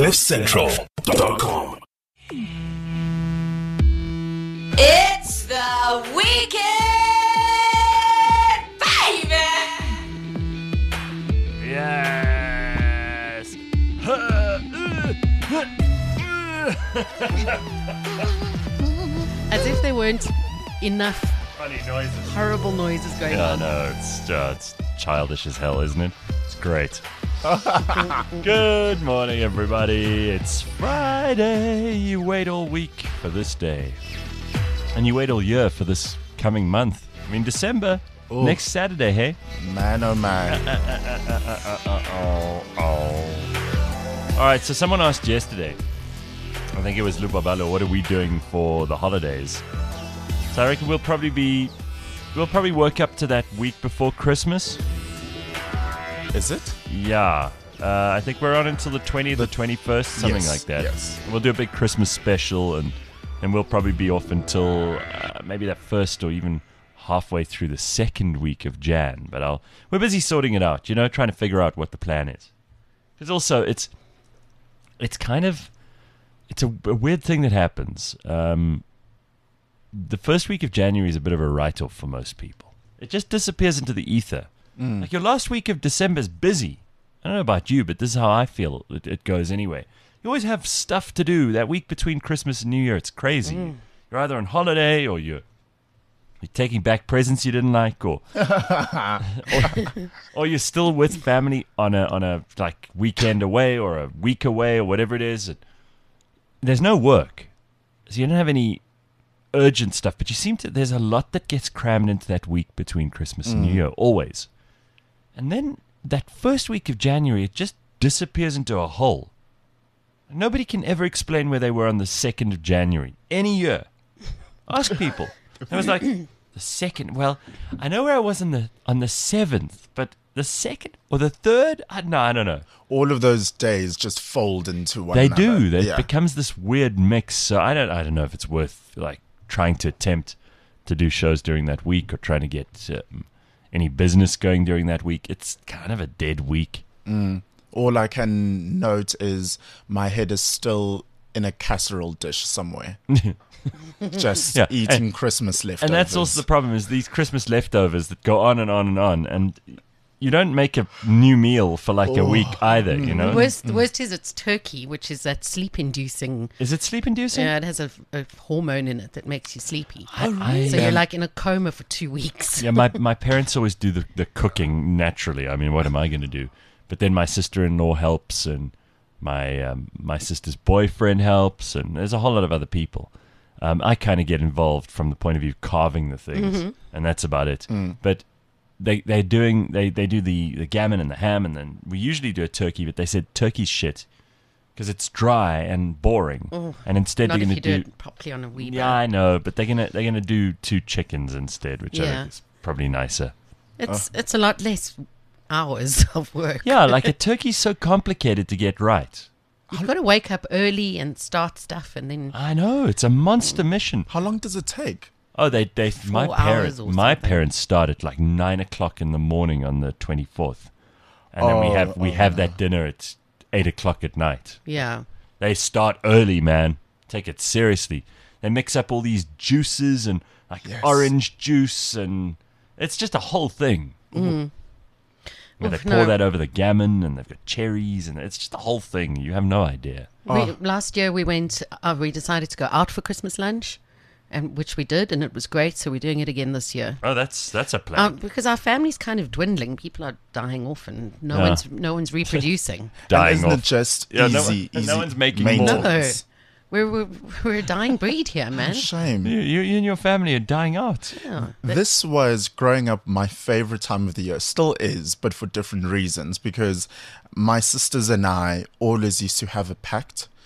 CliffCentral.com. It's the weekend, baby! Yes. As if there weren't enough Funny noises. horrible noises going Yeah, on. no, it's childish as hell, isn't it? It's great. Good morning, everybody. It's Friday. You wait all week for this day. And you wait all year for this coming month. I mean, December. Ooh. Next Saturday, hey? Man, oh man. All right, so someone asked yesterday, I think it was Lubabalo, what are we doing for the holidays? So I reckon we'll probably work up to that week before Christmas. Is it? Yeah. I think we're on until the 20th or 21st, something Yes, like that. yes. We'll do a big Christmas special, and we'll probably be off until maybe that first or even halfway through the second week of Jan. But we're busy sorting it out, trying to figure out what the plan is. Because also, it's a weird thing that happens. The first week of January is a bit of a write-off for most people. It just disappears into the ether. Like your last week of December is busy. I don't know about you, but this is how I feel it goes anyway. You always have stuff to do that week between Christmas and New Year. It's crazy. You're either on holiday or you're taking back presents you didn't like, or you're still with family on a like weekend away or a week away or whatever it is. There's no work, so you don't have any urgent stuff. But there's a lot that gets crammed into that week between Christmas and New Year, always. And then that first week of January, it just disappears into a hole. Nobody can ever explain where they were on the 2nd of January any year. Ask people. I was like, the 2nd. Well, I know where I was on the 7th, but the 2nd or the 3rd? I don't know. All of those days just fold into one They another. do. It Yeah. becomes this weird mix. So I don't know if it's worth like trying to attempt to do shows during that week or trying to get any business going during that week. It's kind of a dead week. All I can note is my head is still in a casserole dish somewhere. Just Yeah, eating Christmas leftovers. And that's also the problem, is these Christmas leftovers that go on and on and on. And you don't make a new meal for like a week either, The worst is it's turkey, which is that sleep-inducing. Is it sleep-inducing? Yeah, it has a hormone in it that makes you sleepy. I- So you're like in a coma for 2 weeks. Yeah, my parents always do the cooking naturally. I mean, what am I going to do? But then my sister-in-law helps, and my sister's boyfriend helps, and there's a whole lot of other people. I kind of get involved from the point of view of carving the things, and that's about it. But they do the gammon and the ham, and then we usually do a turkey. But they said turkey's shit because it's dry and boring, and instead Not they're if going you to do it properly on a Weeble. Yeah, I know, but they're gonna do 2 chickens instead, which I Yeah. think is probably nicer. It's a lot less hours of work. Yeah, like a turkey's so complicated to get right. You've got to wake up early and start stuff, and then I know, it's a monster mission. How long does it take? Oh, my 4 parents hours or my something. parents start at like 9:00 in the morning on the 24th, and then we have that dinner at 8:00 at night. yeah. They start early, man. Take it seriously. They mix up all these juices and like Yes. orange juice, and it's just a whole thing. Where they Oof, pour no. that over the gammon, and they've got cherries, and it's just a whole thing. You have no idea. Last year we decided to go out for Christmas lunch, and which we did, and it was great. So we're doing it again this year. Oh, that's a plan. Because our family's kind of dwindling. People are dying off, and no one's reproducing. Dying and isn't off. it just Yeah, easy? no one's making maintenance? We're a dying breed here, man. Shame. You and your family are dying out. Yeah. This was, growing up, my favorite time of the year. Still is, but for different reasons. Because my sisters and I always used to have a pact.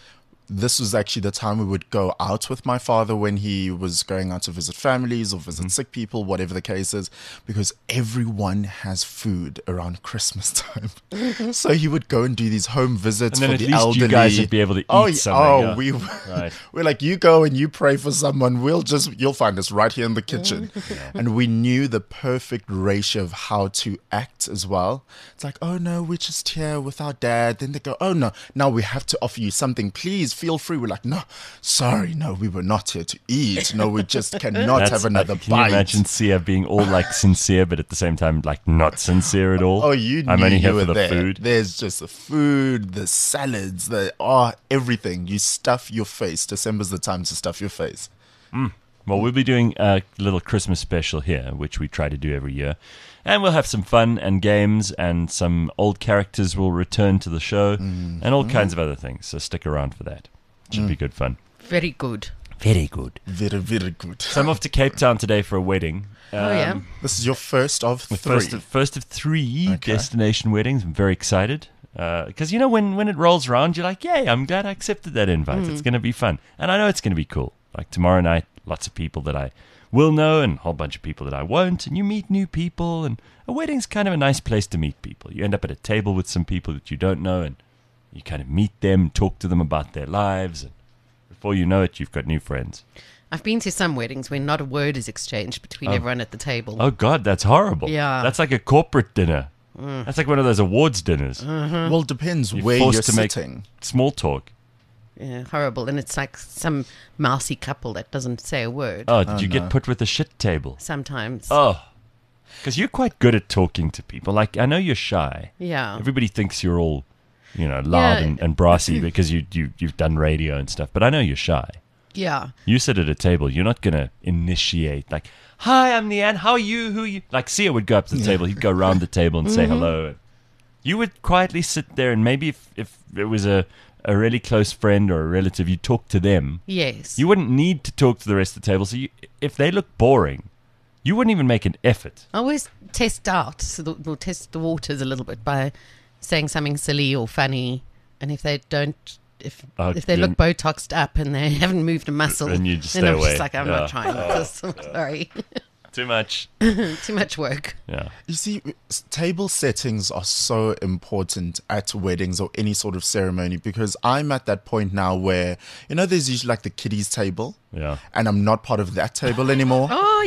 this was actually the time we would go out with my father when he was going out to visit families or visit sick people, whatever the case is, because everyone has food around Christmas time. So he would go and do these home visits And then for at the least elderly. you guys would be able to eat oh, something. Oh, Right. we're like, you go and you pray for someone. You'll find us right here in the kitchen. And we knew the perfect ratio of how to act as well. It's like, oh no, we're just here with our dad. Then they go, oh no, now we have to offer you something. Please feel free. We're like, no, sorry, no, we were not here to eat. No, we just cannot have another Can bite. you imagine Sia being all like sincere, but at the same time like not sincere at all? Oh, you knew I'm only here you for were the there. food. There's just the food, the salads, everything. You stuff your face. December's the time to stuff your face. Well, we'll be doing a little Christmas special here, which we try to do every year. And we'll have some fun and games, and some old characters will return to the show, and all kinds of other things. So stick around for that. Should be good fun. Very good. Very good. Very, very good. So I'm off to Cape Town today for a wedding. Oh, yeah. This is your first of The three. first of three Okay. destination weddings. I'm very excited. Because, you know, when it rolls around, you're like, yay, I'm glad I accepted that invite. It's going to be fun. And I know it's going to be cool. Like tomorrow night, lots of people that I will know and a whole bunch of people that I won't. And you meet new people. And a wedding's kind of a nice place to meet people. You end up at a table with some people that you don't know. And you kind of meet them, talk to them about their lives. And before you know it, you've got new friends. I've been to some weddings where not a word is exchanged between everyone at the table. Oh, God, that's horrible. Yeah. That's like a corporate dinner. That's like one of those awards dinners. Well, depends You're where forced you're to make sitting. small talk. Yeah, horrible. And it's like some mousy couple that doesn't say a word Oh, did you get put with the shit table? sometimes. Oh, because you're quite good at talking to people. Like, I know you're shy. Yeah. Everybody thinks you're all, loud Yeah. and brassy because you've done radio and stuff. But I know you're shy. Yeah. You sit at a table. You're not going to initiate, like, hi, I'm Leanne. How are you? Who are you? Like, Sia would go up to the table. He'd go around the table and say hello. You would quietly sit there, and maybe if it was a really close friend or a relative, you talk to them. Yes. You wouldn't need to talk to the rest of the table. So if they look boring, you wouldn't even make an effort. I always test out, we'll test the waters a little bit by saying something silly or funny. And if they don't, if they look Botoxed up and they haven't moved a muscle, Then you just then stay I'm away. just like, I'm Yeah. not trying this. Sorry. Too much. Too much work. Yeah. You see, table settings are so important at weddings or any sort of ceremony, because I'm at that point now where, there's usually like the kiddies table, Yeah. and I'm not part of that table anymore. Oh,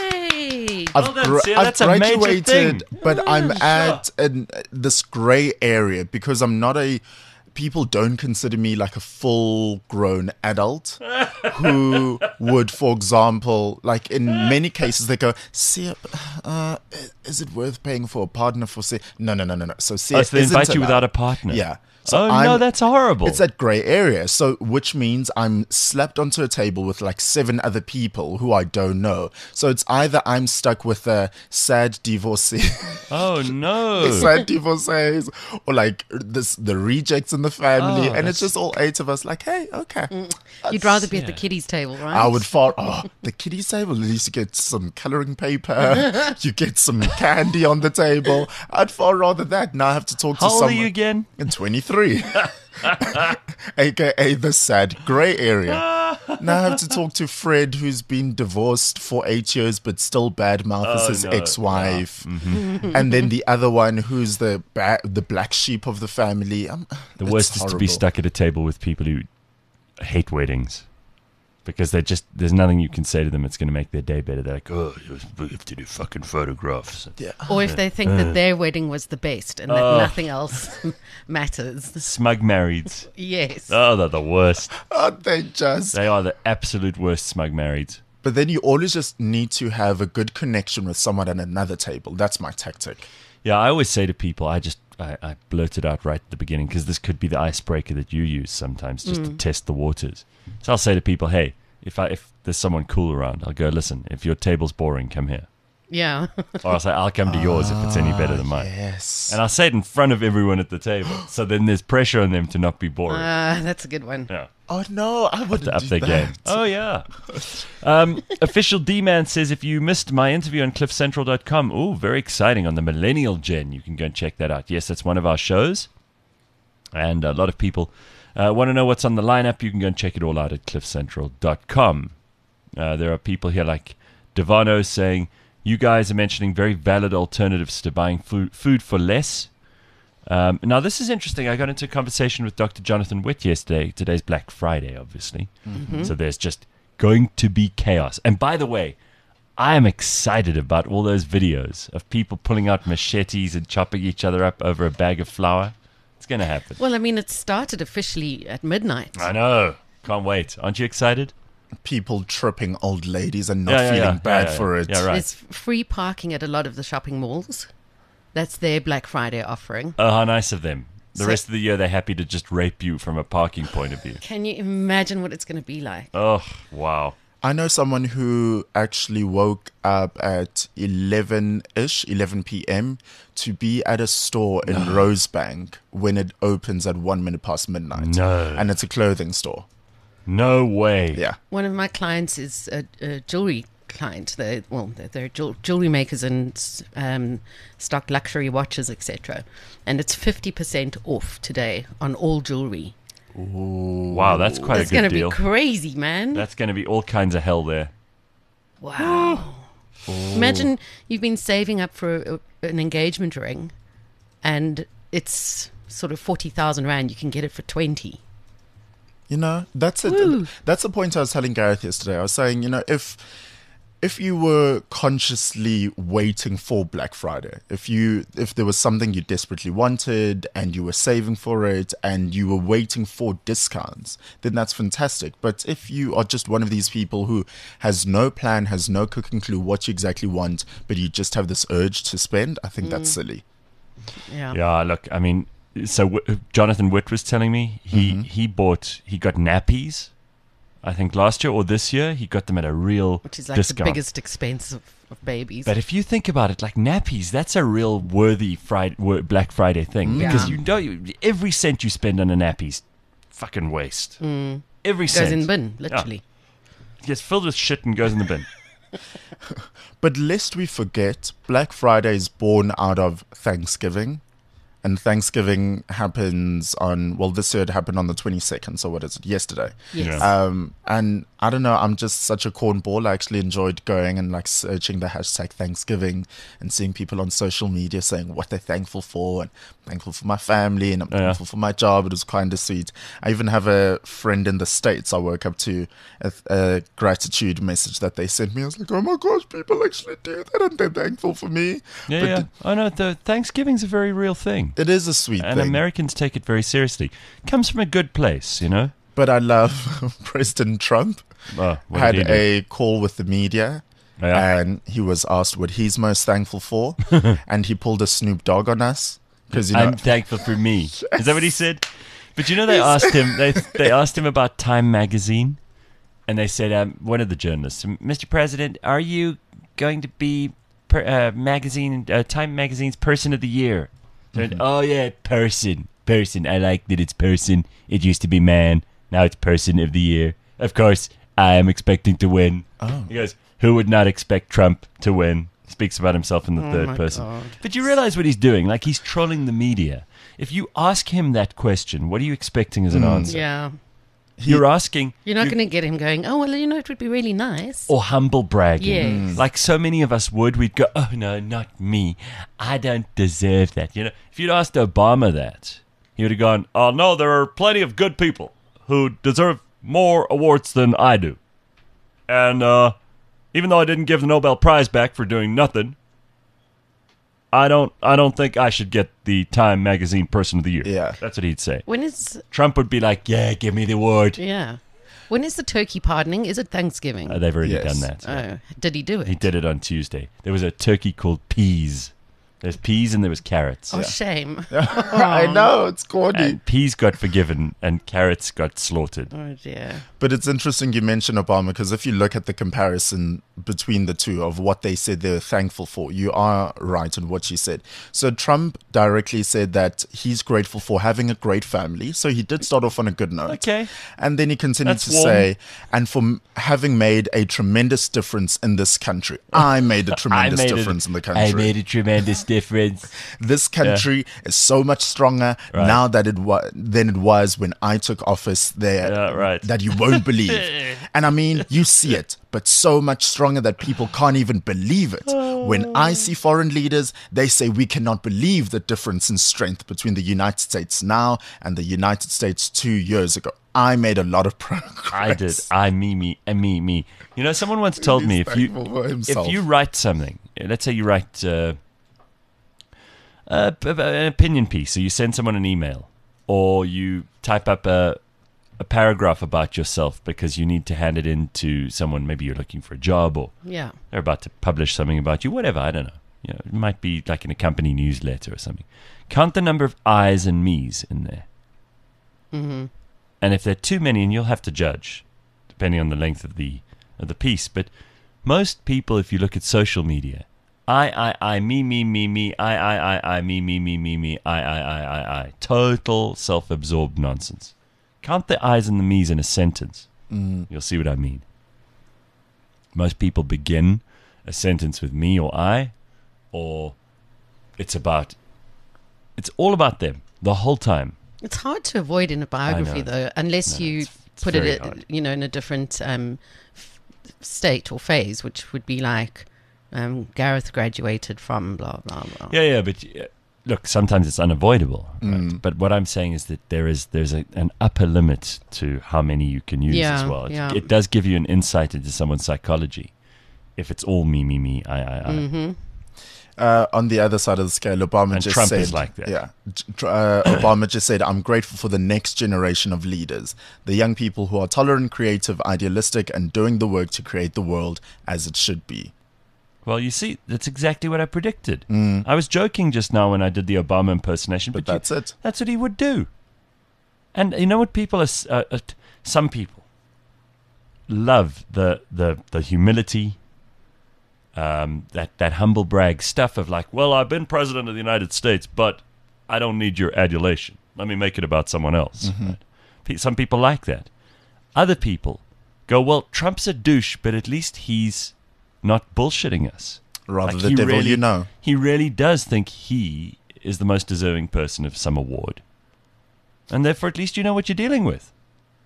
yay. Well done, Sia. That's a major graduated, thing. but I'm at this gray area because I'm not people don't consider me like a full-grown adult who would, for example, like in many cases, they go, Sia, is it worth paying for a partner for Sia? No. So Sia So they isn't invite you allowed. without a partner. Yeah. Oh, no, I'm- that's horrible. It's that grey area. So, which means I'm slapped onto a table with like 7 other people who I don't know. So it's either I'm stuck with a sad divorcee, Oh, no. sad divorcees, or like the rejects in the family, Oh, and it's just all 8 of us. Like, hey, okay. You'd rather be at the Yeah. kiddies table, right? I would the kiddies table. At least you get some coloring paper, you get some candy on the table. I'd far rather that. Now I have to talk to How old are someone. you again? In 23. AKA the sad grey area. Now I have to talk to Fred, who's been divorced for 8 years but still badmouths his no. ex-wife. And then the other one who's the black sheep of the family. The worst is to be stuck at a table with people who hate weddings. Because there's nothing you can say to them that's going to make their day better. They're like, oh, we have to do fucking photographs. Yeah. Or if they think that their wedding was the best and that nothing else matters. Smug marrieds. Yes. Oh, they're the worst. Aren't they just? They are the absolute worst smug marrieds. But then you always just need to have a good connection with someone at another table. That's my tactic. Yeah, I always say to people, I blurt it out right at the beginning because this could be the icebreaker that you use sometimes just to test the waters. So I'll say to people, hey, if there's someone cool around, I'll go, listen, if your table's boring, come here. Yeah. Or I'll say, I'll come to yours if it's any better than mine. Yes. And I'll say it in front of everyone at the table. So then there's pressure on them to not be boring. That's a good one. Yeah. Oh no, I wouldn't Up do their that. game. Oh, yeah. Official D-Man says, if you missed my interview on cliffcentral.com, ooh, very exciting, on the Millennial Gen, you can go and check that out. Yes, that's one of our shows. And a lot of people Want to know what's on the lineup? You can go and check it all out at cliffcentral.com. There are people here like Devano saying, you guys are mentioning very valid alternatives to buying food for less. Now, this is interesting. I got into a conversation with Dr. Jonathan Witt yesterday. Today's Black Friday, obviously. Mm-hmm. So there's just going to be chaos. And by the way, I am excited about all those videos of people pulling out machetes and chopping each other up over a bag of flour. It's going to happen. Well, I mean, it started officially at midnight. I know. Can't wait. Aren't you excited? People tripping old ladies and not feeling bad for it. Yeah, right. There's free parking at a lot of the shopping malls. That's their Black Friday offering. Oh, how nice of them. The rest of the year, they're happy to just rape you from a parking point of view. Can you imagine what it's going to be like? Oh, wow. I know someone who actually woke up at 11 p.m. to be at a store in Rosebank when it opens at 1 minute past midnight. No. And it's a clothing store. No way. Yeah. One of my clients is a jewelry client. They're jewelry makers and stock luxury watches, etc. And it's 50% off today on all jewelry. Ooh. Wow, that's quite That's a good going to deal. be crazy, man. That's going to be all kinds of hell there. Wow. Imagine you've been saving up for an engagement ring and it's sort of 40,000 Rand. You can get it for 20. You know, that's it. Woo. That's the point I was telling Gareth yesterday. I was saying, you know, if you were consciously waiting for Black Friday, if there was something you desperately wanted and you were saving for it and you were waiting for discounts, then that's fantastic. But if you are just one of these people who has no plan, has no cooking clue what you exactly want, but you just have this urge to spend, I think that's silly. Yeah. Yeah, look, I mean, so Jonathan Witt was telling me he got nappies. I think last year or this year, he got them at a real Which is like discount. the biggest expense of babies. But if you think about it, like nappies, that's a real worthy Black Friday thing. Yeah. Because you know, every cent you spend on a nappy's fucking waste. Every cent. Goes in the bin, literally. It gets filled with shit and goes in the bin. But lest we forget, Black Friday is born out of Thanksgiving. And Thanksgiving happens on, well, this year it happened on the 22nd. So what is it? Yesterday. Yes. Yeah. And I don't know, I'm just such a cornball. I actually enjoyed going and like searching the hashtag Thanksgiving and seeing people on social media saying what they're thankful for. And I'm thankful for my family and I'm thankful for my job. It was kind of sweet. I even have a friend in the States. I woke up to a gratitude message that they sent me. I was like, oh my gosh, people actually do that and they're thankful for me. Yeah, But yeah. I know, Thanksgiving's a very real thing. It is a sweet And thing. Americans take it very seriously. Comes from a good place, you know? But I love President Trump Oh, what had did he do? a call with the media Yeah. and he was asked what he's most thankful for. And he pulled a Snoop Dogg on us. Because, you know, I'm thankful for me. Is that what he said? But you know, they asked him. They asked him about Time magazine, and they said, one of the journalists, Mr. President, are you going to be Time magazine's Person of the Year? Said, oh yeah, person. I like that it's person. It used to be man. Now it's Person of the Year. Of course, I am expecting to win. Oh. He goes, who would not expect Trump to win? Speaks about himself in the third my person. God. But you realize what he's doing? Like, he's trolling the media. If you ask him that question, what are you expecting as an answer? Yeah. You're asking... You're not going to get him going, oh, well, you know, it would be really nice. Or humble bragging. Yes. Like so many of us would. We'd go, oh, no, not me. I don't deserve that. You know, if you'd asked Obama that, he would have gone, oh, no, there are plenty of good people who deserve more awards than I do. And even though I didn't give the Nobel Prize back for doing nothing, I don't think I should get the Time Magazine Person of the Year. Yeah. That's what he'd say. When is... Trump would be like, yeah, give me the award. Yeah. When is the turkey pardoning? Is it Thanksgiving? They've already Yes. done that. Oh, did he do it? He did it on Tuesday. There was a turkey called peas. There's peas and there was carrots. Oh, shame. I know, it's corny. And peas got forgiven and carrots got slaughtered. Oh, dear. But it's interesting you mention Obama because if you look at the comparison between the two of what they said they were thankful for, you are right in what you said. So Trump directly said that he's grateful for having a great family. So he did start off on a good note. Okay. And then he continued That's to warm. say, and for having made a tremendous difference in this country. I made a tremendous difference in the country. I made a tremendous difference. This country is so much stronger Right. now that than it was when I took office there. Yeah, right. That you won't believe. And I mean, you see it, but so much stronger that people can't even believe it. When I see foreign leaders, they say we cannot believe the difference in strength between the United States now and the United States 2 years ago. I made a lot of progress. I did. Me. You know, someone once told me He's thankful for if himself. you write something, let's say you write an opinion piece, so you send someone an email, or you type up a paragraph about yourself because you need to hand it in to someone. Maybe you're looking for a job, or Yeah. they're about to publish something about you. Whatever, I don't know. You know, it might be like in a company newsletter or something. Count the number of I's and me's in there. Mm-hmm. And if there are too many, and you'll have to judge, depending on the length of the piece. But most people, if you look at social media, I, me, I, me, I. Total self-absorbed nonsense. Count the I's and the me's in a sentence. You'll see what I mean. Most people begin a sentence with me or I, or it's all about them the whole time. It's hard to avoid in a biography, know. though, unless No, you it's put very it, hard. in a different state or phase, which would be like Gareth graduated from blah blah blah. Yeah, but look, sometimes it's unavoidable. Right? But what I'm saying is that there's an upper limit to how many you can use Yeah, as well. yeah. It does give you an insight into someone's psychology if it's all me, I. Mm-hmm. On the other side of the scale, Obama And just Trump said, is like that. Yeah, Obama just said, "I'm grateful for the next generation of leaders, the young people who are tolerant, creative, idealistic, and doing the work to create the world as it should be." Well, you see, that's exactly what I predicted. I was joking just now when I did the Obama impersonation, But but that's it. That's what he would do. And you know what people are? Some people love the humility, that humble brag stuff of like, well, I've been president of the United States, but I don't need your adulation. Let me make it about someone else. Right? Some people like that. Other people go, well, Trump's a douche, but at least he's not bullshitting us. Rather Like, the he devil really- you know. He really does think he is the most deserving person of some award. And therefore, at least you know what you're dealing with.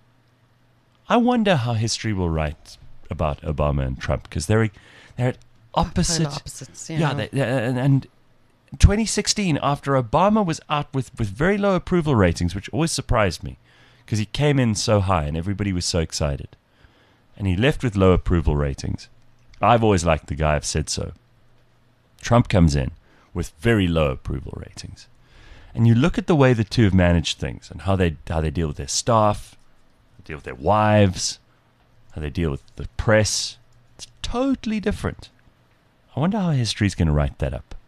I wonder how history will write about Obama and Trump, because they're at opposite. Polar opposites. Yeah. And 2016, after Obama was out with very low approval ratings, which always surprised me, because he came in so high and everybody was so excited. And he left with low approval ratings. I've always liked the guy, I've said so. Trump comes in with very low approval ratings. And you look at the way the two have managed things and how they deal with their staff, deal with their wives, how they deal with the press. It's totally different. I wonder how history's going to write that up.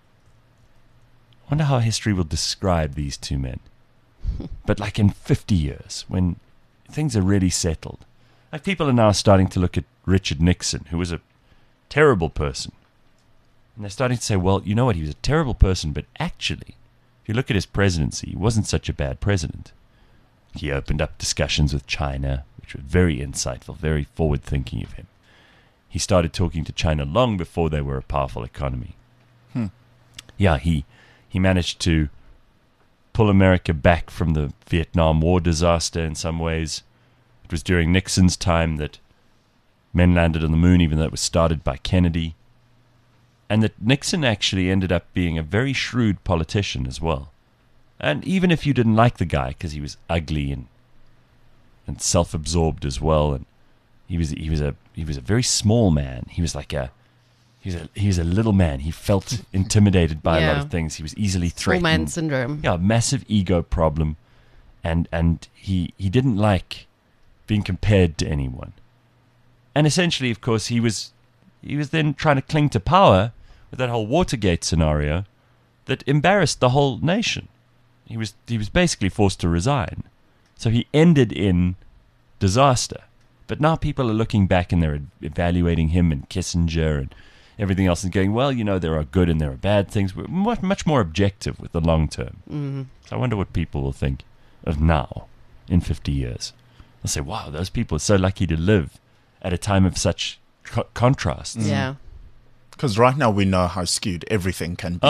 I wonder how history will describe these two men. But like in 50 years, when things are really settled. Like people are now starting to look at Richard Nixon, who was a terrible person. And they're starting to say, well, you know what, he was a terrible person, but actually, if you look at his presidency, he wasn't such a bad president. He opened up discussions with China, which were very insightful, very forward-thinking of him. He started talking to China long before they were a powerful economy. Yeah, he managed to pull America back from the Vietnam War disaster in some ways. It was during Nixon's time that men landed on the moon, even though it was started by Kennedy. And that Nixon actually ended up being a very shrewd politician as well. And even if you didn't like the guy, because he was ugly and self-absorbed as well, and he was a very small man. He was a little man. He felt intimidated by a lot Yeah. of things. He was easily Small threatened. man syndrome. Yeah, massive ego problem, and he didn't like being compared to anyone. And essentially, of course, he was then trying to cling to power with that whole Watergate scenario that embarrassed the whole nation. He was basically forced to resign. So he ended in disaster. But now people are looking back and they're evaluating him and Kissinger and everything else and going, well, you know, there are good and there are bad things. We're much more objective with the long term. Mm-hmm. So I wonder what people will think of now in 50 years. They'll say, wow, those people are so lucky to live at a time of such contrasts. Yeah. Because right now we know how skewed everything can be. Oh,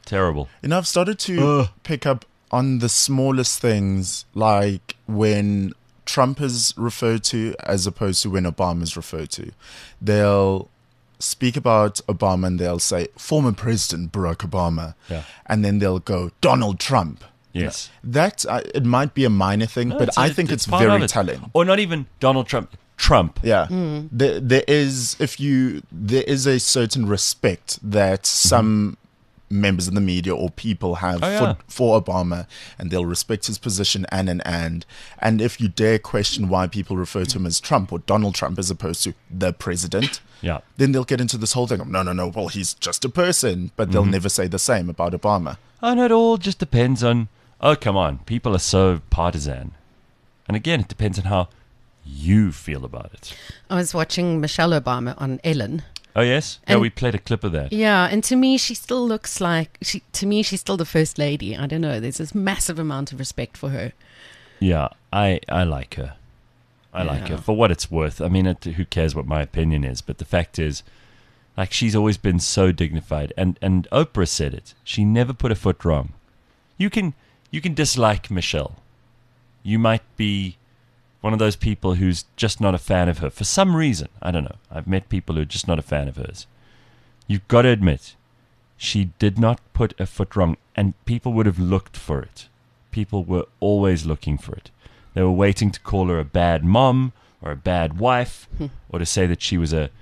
Terrible. I've started to pick up on the smallest things, like when Trump is referred to as opposed to when Obama is referred to. They'll speak about Obama and they'll say former President Barack Obama, and then they'll go Donald Trump. Yes. That it might be a minor thing, but I think it's part of very it. telling. Or not even Donald Trump. Trump. Yeah, there is a certain respect that some members of the media or people have for Obama, and they'll respect his position and if you dare question why people refer to him as Trump or Donald Trump as opposed to the president, then they'll get into this whole thing of no, well, he's just a person, but they'll never say the same about Obama. Oh, no, it all just depends on. Oh, come on, people are so partisan, and again, it depends on how you feel about it. I was watching Michelle Obama on Ellen. Oh, yes? Yeah, And- we played a clip of that. Yeah, and to me, she still looks like she's still the first lady. I don't know. There's this massive amount of respect for her. Yeah, I like her. I like her for what it's worth. I mean, who cares what my opinion is? But the fact is, like, she's always been so dignified. And Oprah said it. She never put a foot wrong. You can dislike Michelle. You might be one of those people who's just not a fan of her for some reason. I don't know. I've met people who are just not a fan of hers. You've got to admit, she did not put a foot wrong, and people would have looked for it. People were always looking for it. They were waiting to call her a bad mom or a bad wife, or to say that she was a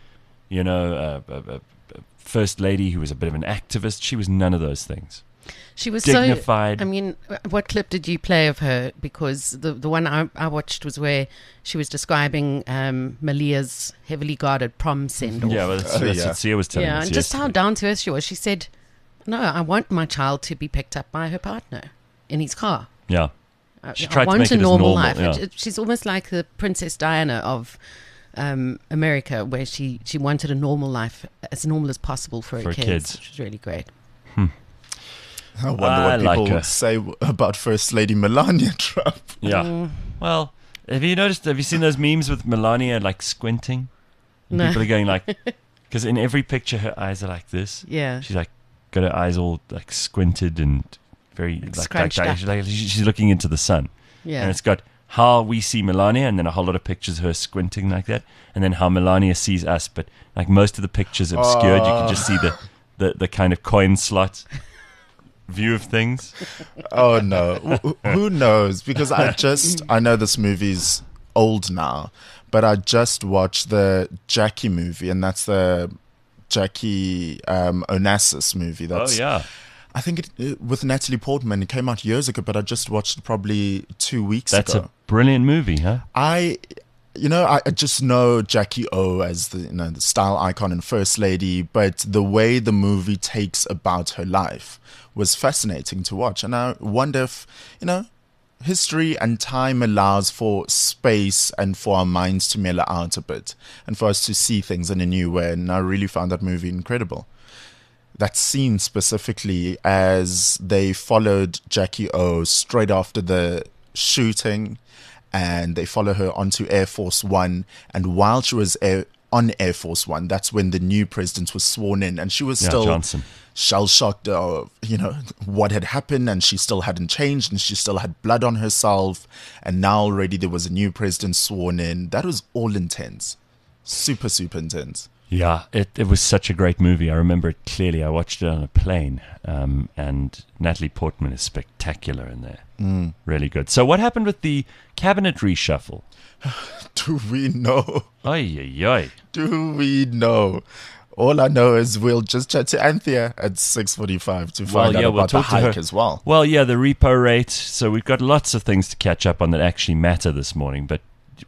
first lady who was a bit of an activist. She was none of those things. She was dignified. I mean, what clip did you play of her? Because the one I watched was where she was describing Malia's heavily guarded prom send-off. Yeah, well, that's what Sia was telling us and just how yesterday. down to earth she was. She said, "No, I want my child to be picked up by her partner in his car. Yeah. She I tried to want make a it as normal normal, life." yeah. She's almost like the Princess Diana of America, where she wanted a normal life, as normal as possible for her kids. Which was really great. I wonder what people her. say about First Lady Melania Trump. Yeah. Well, have you seen those memes with Melania like squinting? And No. people are going like, because in every picture her eyes are like this. Yeah. She's like got her eyes all like squinted and very scrunched up. she's looking into the sun. Yeah. And it's got how we see Melania, and then a whole lot of pictures of her squinting like that, and then how Melania sees us. But like most of the pictures obscured, you can just see the kind of coin slot view of things. Oh no, who knows? Because I know this movie's old now, but I just watched the Jackie movie, and that's the Jackie Onassis movie. That's, I think it with Natalie Portman. It came out years ago, but I just watched it probably 2 weeks ago. That's a brilliant movie, huh? I just know Jackie O as the style icon and first lady, but the way the movie takes about her life was fascinating to watch. And I wonder if, history and time allows for space and for our minds to mellow out a bit and for us to see things in a new way. And I really found that movie incredible. That scene specifically, as they followed Jackie O straight after the shooting, and they follow her onto Air Force One. And while she was on Air Force One, that's when the new president was sworn in, and she was still Johnson. shell-shocked of, what had happened, and she still hadn't changed, and she still had blood on herself, and now already there was a new president sworn in. That was all intense. Super, super intense. Yeah, it was such a great movie. I remember it clearly. I watched it on a plane, and Natalie Portman is spectacular in there. Really good. So what happened with the cabinet reshuffle? Do we know? Oy, oy, oy. Do we know? All I know is we'll just chat to Anthea at 6:45 to find out about the hike as well. Well, yeah, the repo rate. So we've got lots of things to catch up on that actually matter this morning. But,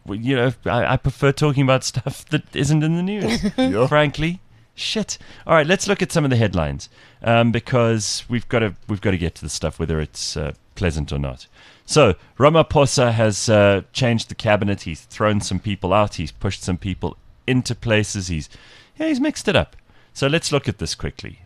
I prefer talking about stuff that isn't in the news, Yeah. frankly. Shit. All right, let's look at some of the headlines because we've got to get to the stuff, whether it's pleasant or not. So Ramaphosa has changed the cabinet. He's thrown some people out. He's pushed some people into places. He's mixed it up. So let's look at this quickly.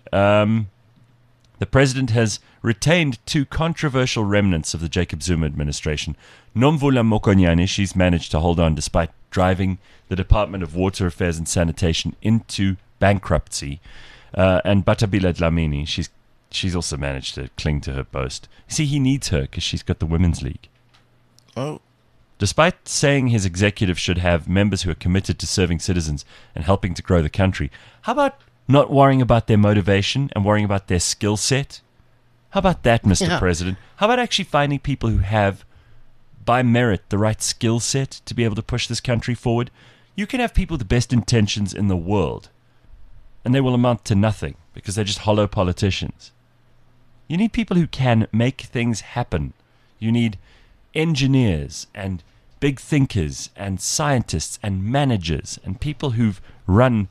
The president has retained two controversial remnants of the Jacob Zuma administration. Nomvula Mokonyane, she's managed to hold on despite driving the Department of Water Affairs and Sanitation into bankruptcy. And Batabila Dlamini, she's she's also managed to cling to her post. See, he needs her because she's got the Women's League. Oh, Despite saying his executive should have members who are committed to serving citizens and helping to grow the country, how about not worrying about their motivation and worrying about their skill set? How about that, Mr. Yeah. President? How about actually finding people who have, by merit, the right skill set to be able to push this country forward? You can have people with the best intentions in the world, and they will amount to nothing because they're just hollow politicians. You need people who can make things happen. You need engineers and big thinkers and scientists and managers and people who've run,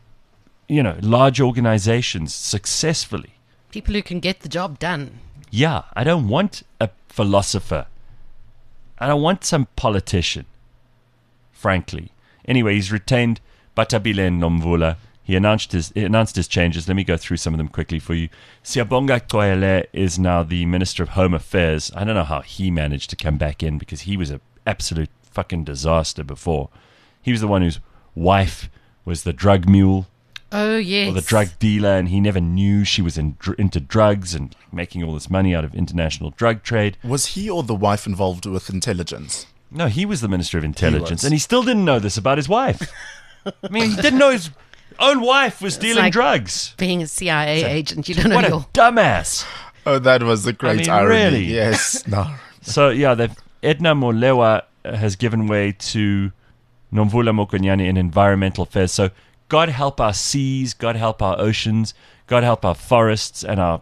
large organizations successfully. People who can get the job done. Yeah, I don't want a philosopher. I don't want some politician, frankly. Anyway, he's retained Batabile Nomvula. He announced his changes. Let me go through some of them quickly for you. Siyabonga Koele is now the Minister of Home Affairs. I don't know how he managed to come back in because he was an absolute fucking disaster before. He was the one whose wife was the drug mule Oh, yes. or the drug dealer, and he never knew she was into drugs and making all this money out of international drug trade. was he or the wife involved with intelligence? No, he was the Minister of Intelligence, was. and he still didn't know this about his wife. I mean, he didn't know his own wife was dealing like drugs. Being a CIA agent, you don't know What a your... dumbass. Oh, that was a great I mean, irony. really? Yes. No. So, yeah, Edna Molewa has given way to Nomvula Mokonyane in environmental affairs. So, God help our seas, God help our oceans, God help our forests and our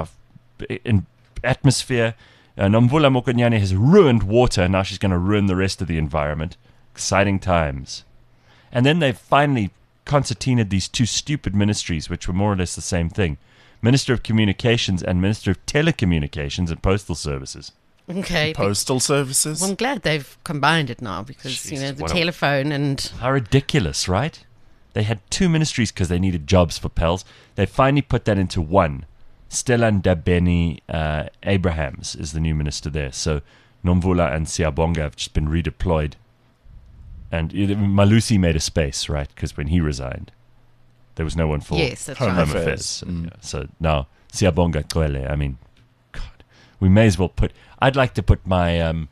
atmosphere. Nomvula Mokonyane has ruined water. Now she's going to ruin the rest of the environment. Exciting times. And then they've finally concertinaed these two stupid ministries, which were more or less the same thing. Minister of Communications and Minister of Telecommunications and Postal Services. Okay. Postal services? Well, I'm glad they've combined it now because, Jesus, the what a- telephone and... How ridiculous, right? They had two ministries because they needed jobs for pals. They finally put that into one. Stellan Dabeni Abrahams is the new minister there. So Nomvula and Siyabonga have just been redeployed. And Malusi made a space, right? Because when he resigned, there was no one for Yes, that's Home right. Home Affairs. Affairs. So, so now Siyabonga Koele. I mean, God, we may as well put. I'd like to put my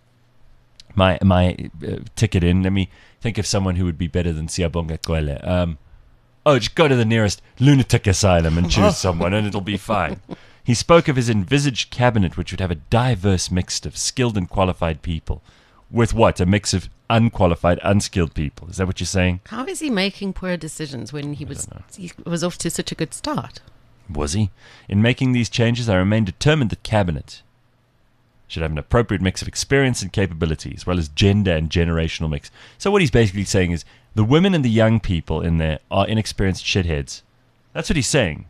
my ticket in. Let me think of someone who would be better than Siyabonga Koele. Just go to the nearest lunatic asylum and choose someone, and it'll be fine. He spoke of his envisaged cabinet, which would have a diverse mix of skilled and qualified people. With what? A mix of unqualified, unskilled people. Is that what you're saying? How is he making poor decisions when he was off to such a good start? Was he? In making these changes, I remain determined that cabinet should have an appropriate mix of experience and capability, as well as gender and generational mix. So what he's basically saying is the women and the young people in there are inexperienced shitheads. That's what he's saying.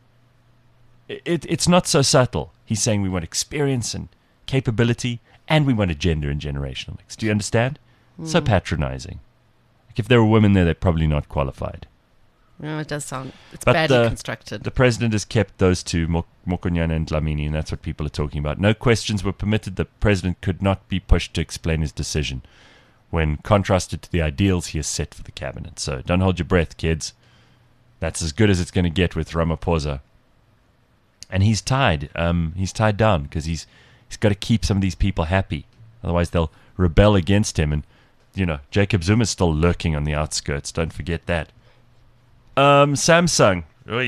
It's not so subtle. He's saying we want experience and capability, and we want a gender and generational mix. Do you understand? So patronizing. Like if there were women there, they're probably not qualified. No, it does sound... It's But badly constructed. The president has kept those two, Mokonyane and Dlamini, and that's what people are talking about. No questions were permitted. The president could not be pushed to explain his decision when contrasted to the ideals he has set for the cabinet. So don't hold your breath, kids. That's as good as it's going to get with Ramaphosa. And he's tied. He's tied down because he's got to keep some of these people happy. Otherwise, they'll rebel against him. And, Jacob Zuma's still lurking on the outskirts. Don't forget that. Samsung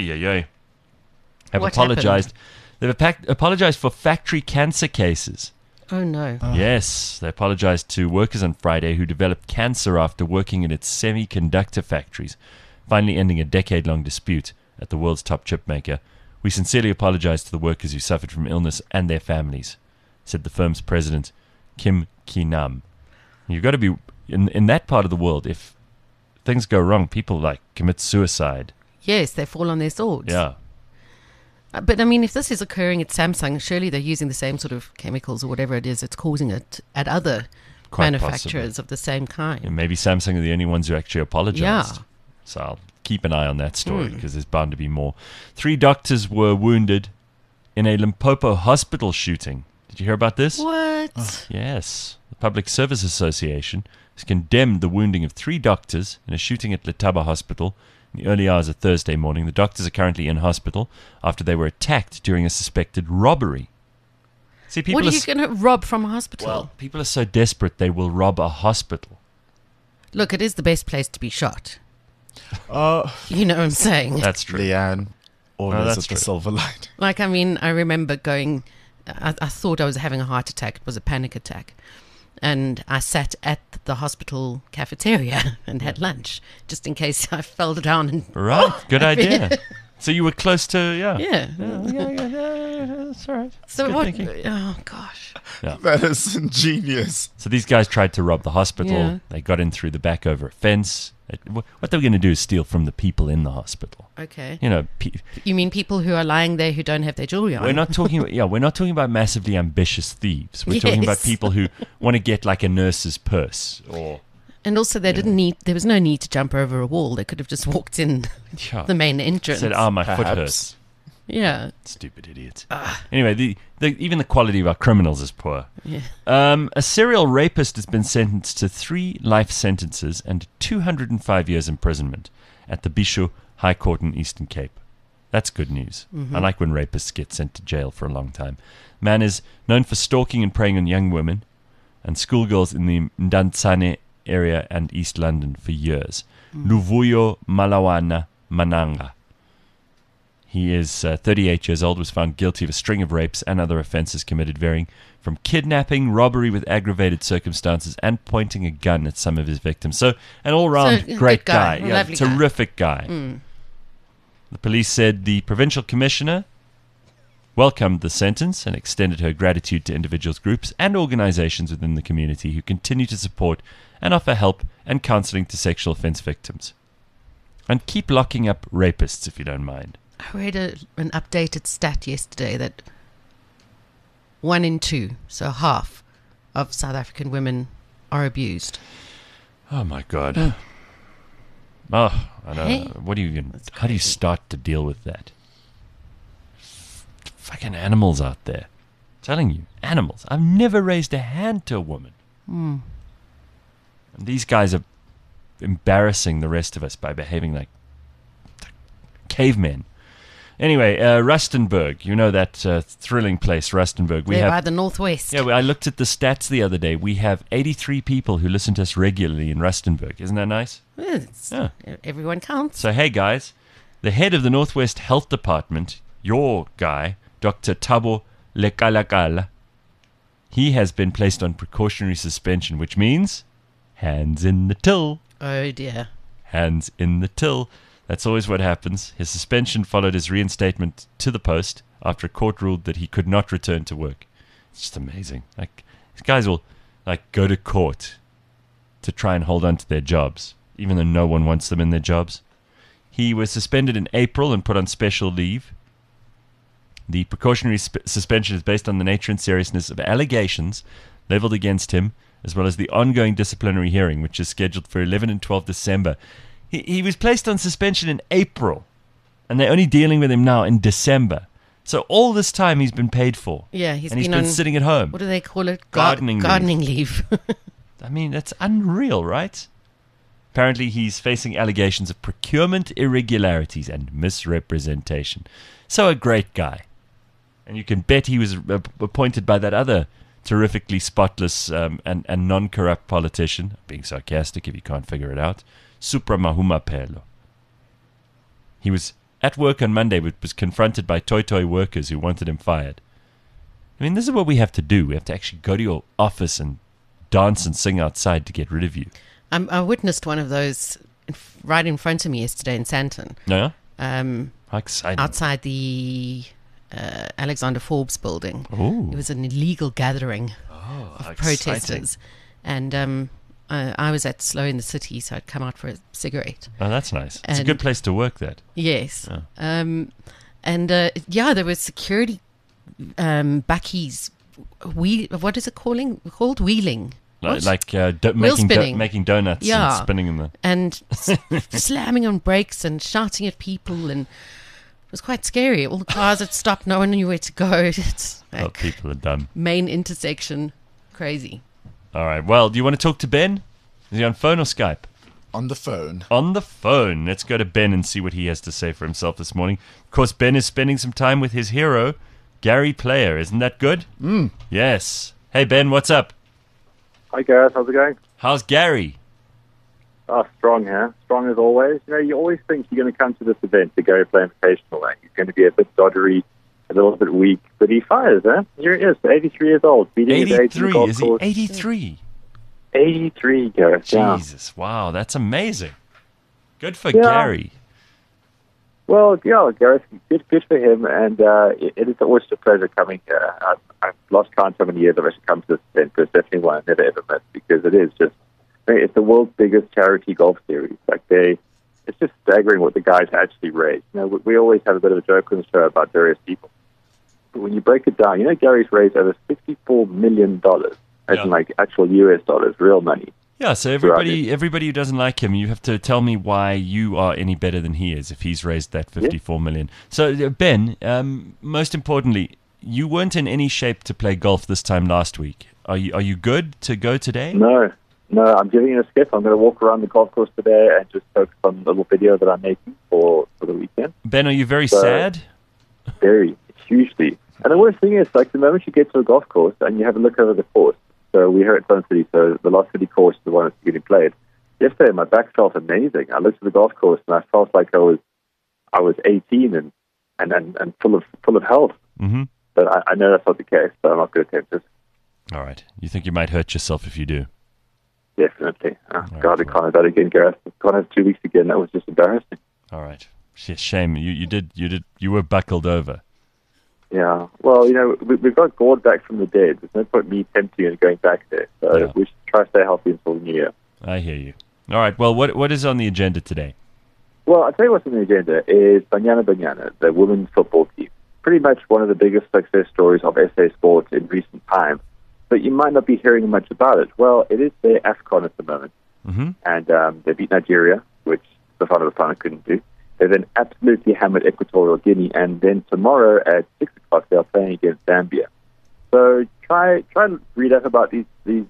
have What apologized. They've apologized for factory cancer cases. Oh, no. Yes, they apologized to workers on Friday who developed cancer after working in its semiconductor factories, finally ending a decade-long dispute at the world's top chip maker. We sincerely apologize to the workers who suffered from illness and their families, said the firm's president, Kim Ki-nam. You've got to be in that part of the world. If things go wrong, people commit suicide. Yes, they fall on their swords. Yeah. But, I mean, if this is occurring at Samsung, surely they're using the same sort of chemicals or whatever it is that's causing it at other Quite manufacturers possibly. of the same kind. And maybe Samsung are the only ones who actually apologized. Yeah. So I'll keep an eye on that story because there's bound to be more. 3 doctors were wounded in a Limpopo hospital shooting. Did you hear about this? What? Yes. The Public Service Association has condemned the wounding of 3 doctors in a shooting at Letaba Hospital in the early hours of Thursday morning. The doctors are currently in hospital after they were attacked during a suspected robbery. See, people What are you going to rob from a hospital? well, people are so desperate they will rob a hospital. Look, it is the best place to be shot. Oh, You know what I'm saying? That's true. Leanne, always that's at true. the silver light. Like, I mean, I remember going, I thought I was having a heart attack. It was a panic attack. And I sat at the hospital cafeteria and had lunch, just in case I fell down. And Right, good idea. So you were close to, yeah. yeah. That's all right. So Good what? thinking. Oh gosh. That is ingenious. So these guys tried to rob the hospital. Yeah. They got in through the back over a fence. What they were going to do is steal from the people in the hospital. Okay. You know, You mean people who are lying there who don't have their jewelry on? we're not talking. We're not talking about massively ambitious thieves. We're talking about Yes. people who want to get like a nurse's purse or And also, they didn't need. There was no need to jump over a wall. They could have just walked in the main entrance. said, "Oh, my foot Perhaps. hurts." Yeah. Stupid idiots. Anyway, even the quality of our criminals is poor. Yeah. A serial rapist has been sentenced to 3 life sentences and 205 years imprisonment at the Bisho High Court in Eastern Cape. That's good news. I like when rapists get sent to jail for a long time. Man is known for stalking and preying on young women and schoolgirls in the Ndantsane area and East London for years. Luvuyo Malawana Mananga. He is 38 years old, was found guilty of a string of rapes and other offences committed varying from kidnapping, robbery with aggravated circumstances, and pointing a gun at some of his victims. So, an all-round So, great good guy, guy. a lovely guy. Terrific guy. The police said the provincial commissioner welcomed the sentence and extended her gratitude to individuals, groups, and organisations within the community who continue to support and offer help and counselling to sexual offence victims. And keep locking up rapists if you don't mind. I read an updated stat yesterday that 1 in 2, so half, of South African women are abused. Oh my God. Oh, I know. Hey? What do you even? That's How do you crazy. start to deal with that? Fucking animals out there. Telling you, animals. I've never raised a hand to a woman. And these guys are embarrassing the rest of us by behaving like cavemen. Anyway, Rustenburg. You know that thrilling place, Rustenburg. They're by the northwest. Yeah, I looked at the stats the other day. We have 83 people who listen to us regularly in Rustenburg. Isn't that nice? Yeah. Everyone counts. So, hey, guys, the head of the Northwest Health Department, your guy, Dr. Thabo Lekalakala, he has been placed on precautionary suspension, which means hands in the till. Oh dear. Hands in the till. That's always what happens. His suspension followed his reinstatement to the post after a court ruled that he could not return to work. It's just amazing. Like, these guys will go to court to try and hold on to their jobs, even though no one wants them in their jobs. He was suspended in April and put on special leave. The precautionary suspension is based on the nature and seriousness of allegations leveled against him, as well as the ongoing disciplinary hearing, which is scheduled for 11 and 12 December. He was placed on suspension in April, and they're only dealing with him now in December. So all this time he's been paid for. Yeah, he's and he's been been on sitting at home. What do they call it? Gardening leave. Gardening leave. I mean, that's unreal, right? Apparently he's facing allegations of procurement irregularities and misrepresentation. So a great guy. And you can bet he was appointed by that other terrifically spotless and non-corrupt politician, I'm being sarcastic if you can't figure it out, Supra Mahumapelo. He was at work on Monday but was confronted by Toy workers who wanted him fired. I mean, this is what we have to do. We have to actually go to your office and dance and sing outside to get rid of you. I witnessed one of those right in front of me yesterday in Sandton. No? How exciting. outside the Alexander Forbes building. Ooh. It was an illegal gathering of protesters. And I was at Slow in the City, so I'd come out for a cigarette. Oh, that's nice. It's a And- good place to work, that. Yes. Oh. There was security backies. What is it called? Wheeling. What? Making, spinning. making donuts Yeah. and spinning in the... And slamming on brakes and shouting at people, and it was quite scary. All the cars had stopped, no one knew where to go. It's Oh, people are dumb. main intersection, crazy. All right. Well, do you want to talk to Ben? Is he on phone or Skype? On the phone. On the phone. Let's go to Ben and see what he has to say for himself this morning. Of course, Ben is spending some time with his hero, Gary Player. Isn't that good? Yes. Hey, Ben, what's up? Hi, Gareth. How's it going? How's Gary? Strong, huh? Strong as always. You know, you always think you're going to come to this event, the Gary Player Invitational, and he's going to be a bit doddery, a little bit weak, but he fires, huh? Here he is, 83 years old. Beating his age in the 83. golf Is he course. 83? 83, Gareth. Yeah. Jesus. Wow, that's amazing. Good for Yeah. Gary. Well, yeah, Gareth, good for him, and it is always a pleasure coming here. I've lost count how many years I've actually come to this event, but it's definitely one I never ever missed because it is just, it's the world's biggest charity golf series. It's just staggering what the guys actually raise. You know, we always have a bit of a joke on the show about various people, but when you break it down, you know, Gary's raised over $64 million, as in like actual US dollars, real money. Yeah, so everybody who doesn't like him, you have to tell me why you are any better than he is if he's raised that 54 million. So, Ben, most importantly, you weren't in any shape to play golf this time last week. Are you good to go today? No, I'm giving it a skip. I'm going to walk around the golf course today and just focus on the little video that I'm making for the weekend. Ben, are you very sad? Very, hugely. And the worst thing is, like, the moment you get to a golf course and you have a look over the course, so we're here at Sun City, so the Lost City course is the one that's getting played. Yesterday, my back felt amazing. I looked at the golf course and I felt like I was 18 and full of health. Mm-hmm. But I know that's not the case, so I'm not going to attempt it. All right. You think you might hurt yourself if you do? Definitely. right, God, I can't have that again, Gareth. I can't have 2 weeks again. That was just embarrassing. All right. Shame. You were buckled over. Yeah. Well, you know, we've got Gord back from the dead. There's no point me tempting and going back there. So we should try to stay healthy until the new year. I hear you. All right. Well, what is on the agenda today? Well, I'll tell you what's on the agenda is Banyana Banyana, the women's football team. Pretty much one of the biggest success stories of SA sports in recent times. But you might not be hearing much about it. Well, it is their AFCON at the moment. Mm-hmm. And they beat Nigeria, which the final of the final couldn't do. They then absolutely hammered Equatorial Guinea, and then tomorrow at 6 o'clock they're playing against Zambia. So try and read up about this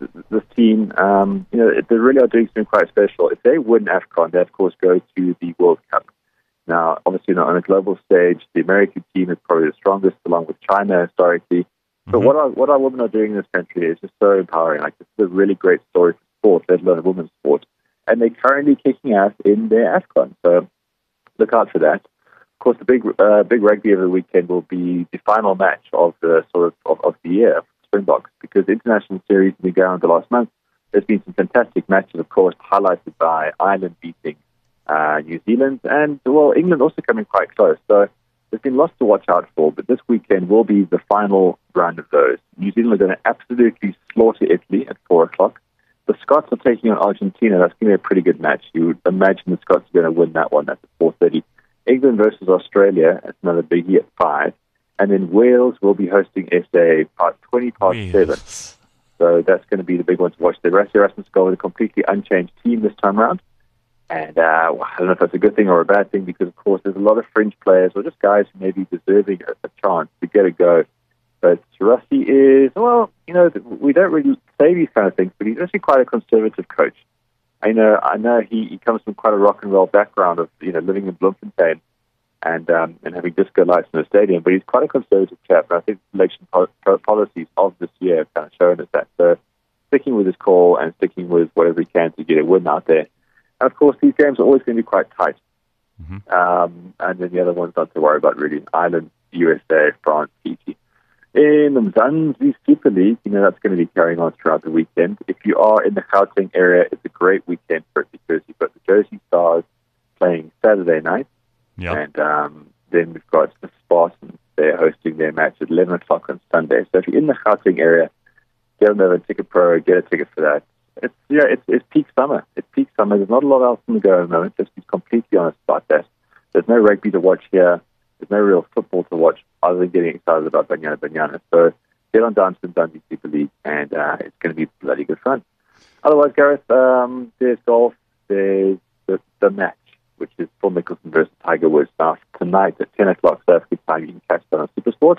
team. You know, they really are doing something quite special. If they win AFCON, they of course go to the World Cup. Now, obviously, on a global stage, the American team is probably the strongest, along with China historically. But what our women are doing in this country is just so empowering. Like, this is a really great story for sport, let alone a women's sport. And they're currently kicking ass in their AFCON. So look out for that. Of course, the big rugby of the weekend will be the final match of the of the year, Springboks, because the international series has been going on the last month. There's been some fantastic matches, of course, highlighted by Ireland beating New Zealand, and well, England also coming quite close. So there's been lots to watch out for. But this weekend will be the final round of those. New Zealand are going to absolutely slaughter Italy at 4 o'clock. The Scots are taking on Argentina. That's going to be a pretty good match. You would imagine the Scots are going to win that one. That's at 4:30. England versus Australia. That's another biggie at 5. And then Wales will be hosting SA at 7. So that's going to be the big one to watch. The Rasmus go with a completely unchanged team this time around. And I don't know if that's a good thing or a bad thing because, of course, there's a lot of fringe players or just guys who may be deserving a chance to get a go. But Rusty is, well, you know, we don't really say these kind of things, but he's actually quite a conservative coach. I know he comes from quite a rock and roll background of, you know, living in Bloemfontein and having disco lights in the stadium, but he's quite a conservative chap. And I think the election policies of this year have kind of shown us that. So sticking with his call and sticking with whatever he can to get a win out there. And of course, these games are always going to be quite tight. Mm-hmm. And then the other ones not to worry about really: Ireland, USA, France, Fiji. In the Mzansi Super League, you know, that's going to be carrying on throughout the weekend. If you are in the Gauteng area, it's a great weekend for it because you've got the Jersey Stars playing Saturday night. Yep. And then we've got the Spartans. They're hosting their match at 11 o'clock on Sunday. So if you're in the Gauteng area, get on over Ticket Pro, get a ticket for that. It's peak summer. It's peak summer. There's not a lot else on the go at the moment. Just be completely honest about that. There's no rugby to watch here. There's no real football to watch other than getting excited about Banyana Banyana. So get on down to the Dundee Super League, and it's going to be bloody good fun. Otherwise, Gareth, there's golf. There's the match, which is Phil Mickelson versus Tiger Woods. Now, tonight at 10 o'clock South African time, you can catch that on SuperSport.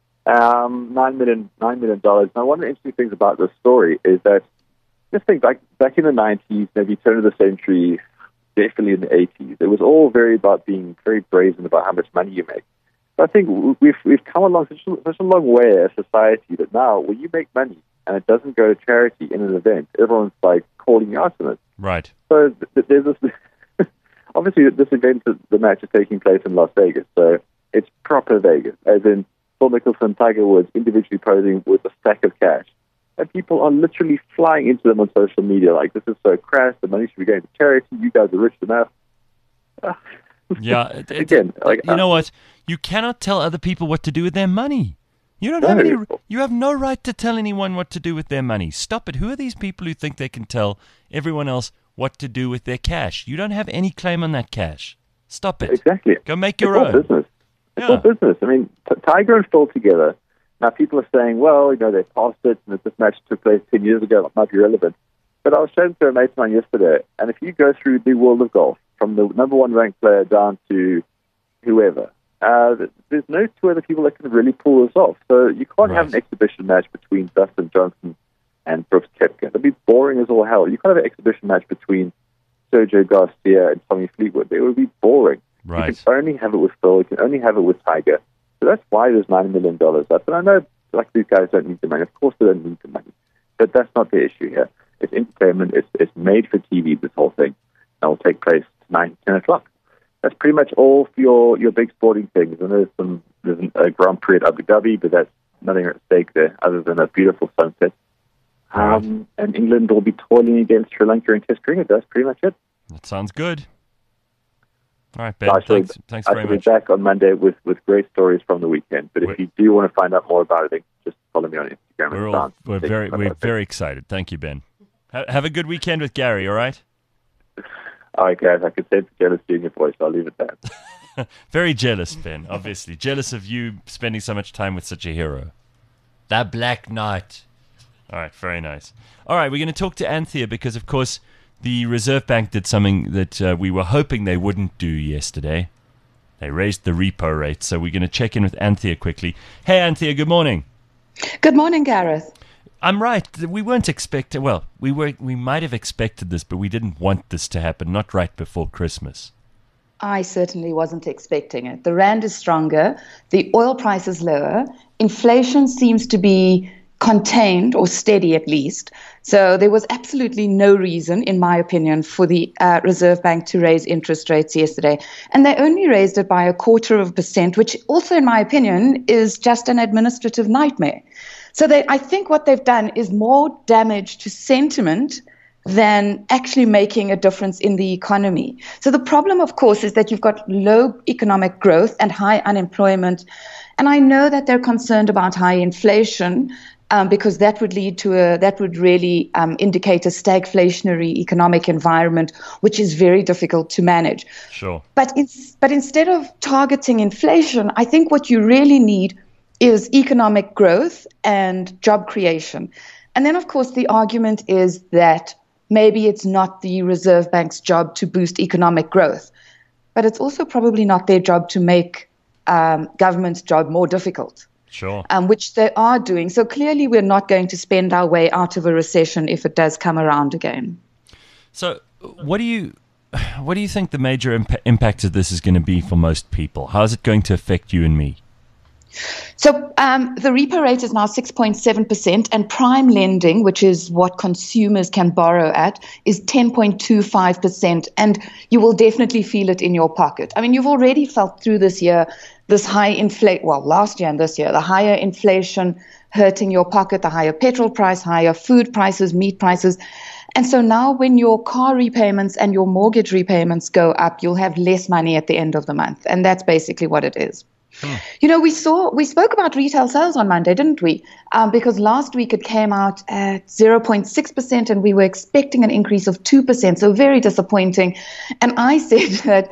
$9 million. Now, one of the interesting things about this story is that just think back in the 90s, maybe turn of the century, definitely in the 80s. It was all very about being very brazen about how much money you make. But I think we've come along such a long way as a society that now when you make money and it doesn't go to charity in an event, everyone's like calling you out on it. Right. So there's this. Obviously, this event, the match is taking place in Las Vegas, so it's proper Vegas, as in Phil Mickelson, Tiger Woods individually posing with a stack of cash. And people are literally flying into them on social media like, this is so crass, the money should be going to charity, you guys are rich enough. Yeah. Again, like, you know what? You cannot tell other people what to do with their money. You don't have any. You have no right to tell anyone what to do with their money. Stop it. Who are these people who think they can tell everyone else what to do with their cash? You don't have any claim on that cash. Stop it. Exactly. Go make your It's all own. business. It's all business. I mean, Tiger and Phil together. Now, people are saying, well, they passed it, and if this match took place 10 years ago, it might be relevant. But I was showing to a mate of mine yesterday, and if you go through the world of golf, from the number one ranked player down to whoever, there's no two other people that can really pull this off. So you can't have an exhibition match between Dustin Johnson and Brooks Koepka. That'd be boring as all hell. You can't have an exhibition match between Sergio Garcia and Tommy Fleetwood. It would be boring. Right. You can only have it with Phil. You can only have it with Tiger. So that's why there's $9 million up. And I know, like, these guys don't need the money. Of course they don't need the money. But that's not the issue here. It's entertainment. It's made for TV, this whole thing. And it will take place tonight, 10 o'clock. That's pretty much all for your big sporting things. And there's a Grand Prix at Abu Dhabi, but that's nothing at stake there other than a beautiful sunset. And England will be toiling against Sri Lanka in Test cricket. That's pretty much it. That sounds good. All right, Ben. Thanks I very shall be much. back on Monday with great stories from the weekend. But if you do want to find out more about it, just follow me on Instagram. We're very excited. Thank you, Ben. Have a good weekend with Gary, all right? All right, guys. I could sense jealousy in your voice. I'll leave it there. Very jealous, Ben, obviously. Jealous of you spending so much time with such a hero. The Black Knight. All right, very nice. All right, we're going to talk to Anthea because, of course, the Reserve Bank did something that we were hoping they wouldn't do yesterday. They raised the repo rate, so we're going to check in with Anthea quickly. Hey, Anthea, good morning. Good morning, Gareth. I'm right. We weren't expecting... Well, we might have expected this, but we didn't want this to happen, not right before Christmas. I certainly wasn't expecting it. The rand is stronger. The oil price is lower. Inflation seems to be contained or steady at least. So there was absolutely no reason, in my opinion, for the Reserve Bank to raise interest rates yesterday. And they only raised it by 0.25%, which also, in my opinion, is just an administrative nightmare. So I think what they've done is more damage to sentiment than actually making a difference in the economy. So the problem, of course, is that you've got low economic growth and high unemployment. And I know that they're concerned about high inflation because that would really indicate a stagflationary economic environment, which is very difficult to manage. Sure. But instead of targeting inflation, I think what you really need is economic growth and job creation. And then, of course, the argument is that maybe it's not the Reserve Bank's job to boost economic growth, but it's also probably not their job to make government's job more difficult. Sure. Which they are doing. So clearly we're not going to spend our way out of a recession if it does come around again. So what do you think the major impact of this is going to be for most people? How is it going to affect you and me? So the repo rate is now 6.7%, and prime lending, which is what consumers can borrow at, is 10.25%, and you will definitely feel it in your pocket. I mean, you've already felt through this year this high inflation, well, last year and this year, the higher inflation hurting your pocket, the higher petrol price, higher food prices, meat prices. And so now when your car repayments and your mortgage repayments go up, you'll have less money at the end of the month. And that's basically what it is. You know, we spoke about retail sales on Monday, didn't we? Because last week it came out at 0.6% and we were expecting an increase of 2%. So very disappointing. And I said that